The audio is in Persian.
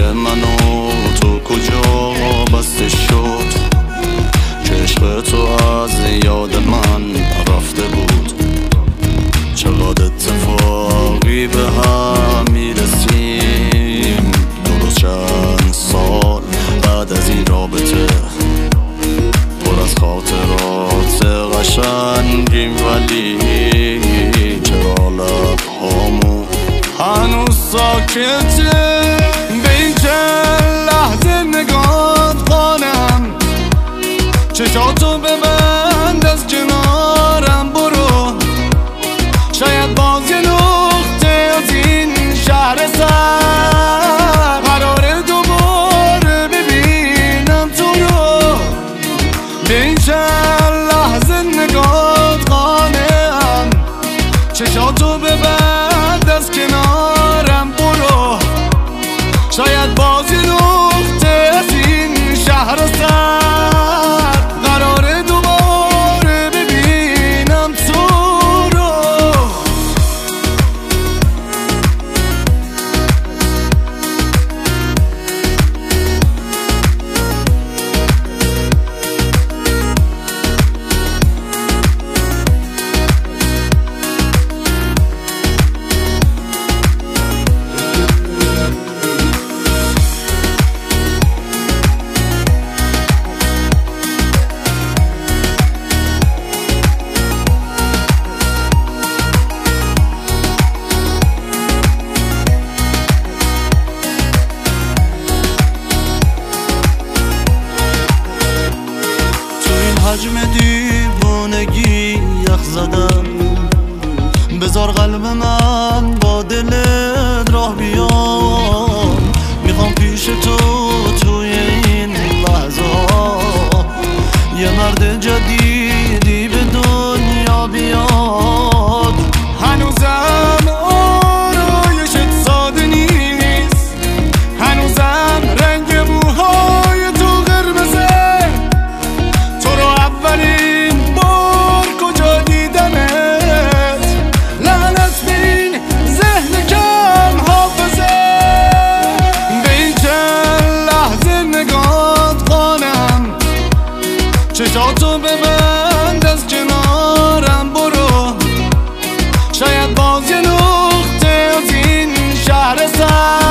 من و تو کجا بسته شد که عشق تو از یاد من رفته بود. چقدر اتفاقی به هم میرسیم درست چند سال بعد از این رابطه، پر از خاطرات قشنگیم ولی چرا لبهامون هنوز ساکته. به این چند لحظه نگات قانم، چشاتو ببند از کنارم برو، شاید باز یه نقطه از این شهر سر قراره دوباره ببینم تو رو. به این چند لحظه نگات قانم، چشاتو ببند از کنارم برو، شاید باز یه نقطه از این شهر سر قراره دوباره ببینم تو رو. حجم دیوانگی یخ زدم، بذار قلب من با دلت راه بیام. میخوام پیش تو توی این لحظه ها یه مرد جدیدی به دنیا بیاد. هنوزم آرایشت ساده نیست، هنوزم رنگ موهای تو قرمزه. اولین بار کجا دیدمت، لعنت به این ذهن کم حافظه. به این چند لحظه نگات قانم، چشاتو ببند از کنارم برو، شاید باز یه نقطه از این شهر سر